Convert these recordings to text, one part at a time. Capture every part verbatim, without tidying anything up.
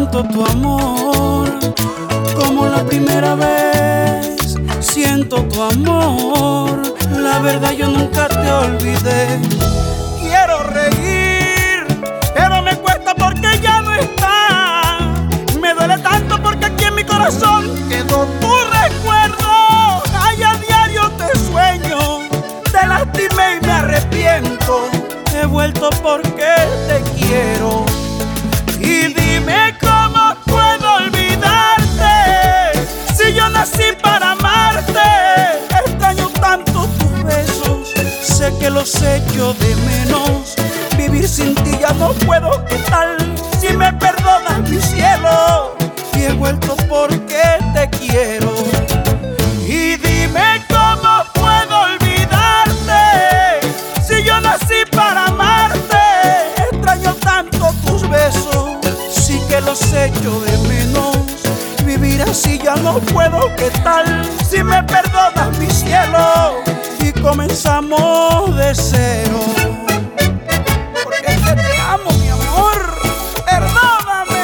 tanto tu amor como la primera vez. Siento tu amor, la verdad yo nunca te olvidé. Quiero reír, pero me cuesta porque ya no está. Me duele tanto porque aquí en mi corazón quedó tu recuerdo. Ay, a diario te sueño, te lastimé y me arrepiento. He vuelto porque te quiero. Y dime cómo puedo olvidarte si yo nací para amarte. Extraño tanto tus besos, sé que los echo de menos. Vivir sin ti ya no puedo, ¿qué tal si me perdonas mi cielo? Y he vuelto porque te quiero. Y dime cómo puedo olvidarte si yo nací para amarte. Extraño tanto tus besos, sí que los echo de menos. Vivir así ya no puedo, ¿qué tal si me perdonas mi cielo? Y comenzamos de cero. Porque es que te amo, mi amor, perdóname.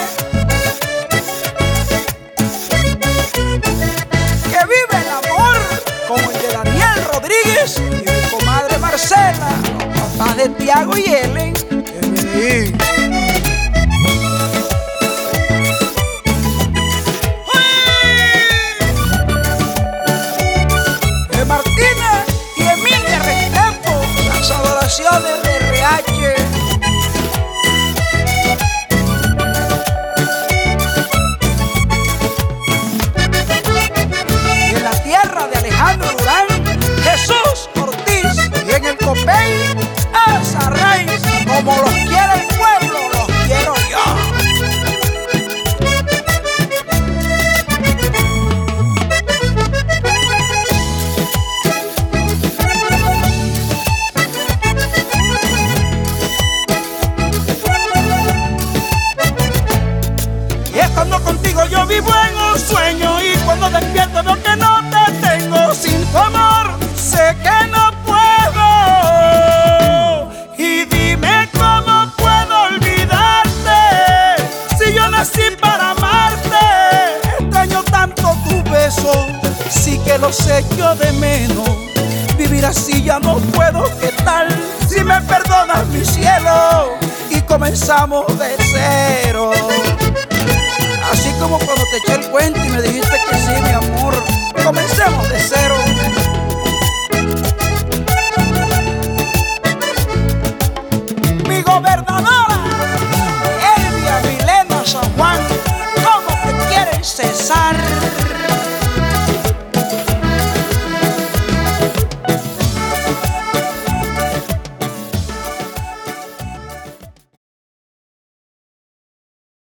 Que vive el amor como el de Daniel Rodríguez y mi comadre Marcela, los papás de Tiago y Ellen. Sí. Martina y Emilia Restrepo, las adoraciones de R H. Y en la tierra de Alejandro Durán, Jesús Ortiz. Y en el Copey, Elsa Reis. Como los quiere el pueblo, los quiero yo. Cuando contigo yo vivo en un sueño y cuando despierto veo que no te tengo. Sin tu amor sé que no puedo. Y dime cómo puedo olvidarte si yo nací para amarte. Extraño tanto tus besos, sí que los echo de menos. Vivir así ya no puedo, ¿qué tal si me perdonas mi cielo? Y comenzamos de cero. Así como cuando te eché el cuento y me dijiste que sí, mi amor. Comencemos de cero. Mi gobernador.